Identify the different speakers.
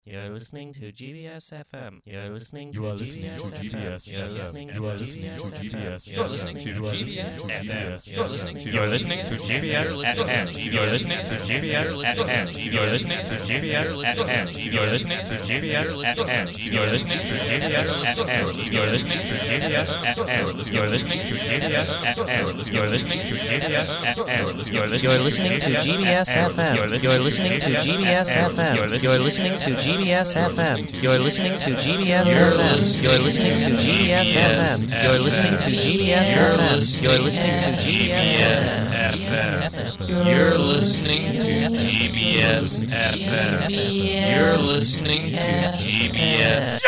Speaker 1: You're listening to GBS FM. You're listening to
Speaker 2: You are listening to
Speaker 1: GBS
Speaker 2: GBS
Speaker 1: FM. You're
Speaker 2: FM.
Speaker 1: listening
Speaker 2: You
Speaker 1: to
Speaker 2: are listening to
Speaker 1: GBS
Speaker 2: GBS.
Speaker 1: FM. You're listening to
Speaker 2: You are
Speaker 1: GBS
Speaker 2: listening to
Speaker 1: FM.
Speaker 2: GBS.
Speaker 1: You're listening to
Speaker 2: You're listening to
Speaker 1: GBS FM. You're listening to GBS FM. You're listening to GBS FM. You're listening to GBS FM. You're listening to GBS FM. You're listening to GBS FM. You're listening to GBS FM. You're listening to GBS FM. You're listening to GBS FM. You're listening to GBS FM. You're listening to GBS FM. You're listening to GBS FM. You're listening to GBS FM. You're listening to GBS FM. You're listening to GBS FM.
Speaker 3: You're listening to GBS FM. You're listening to GBS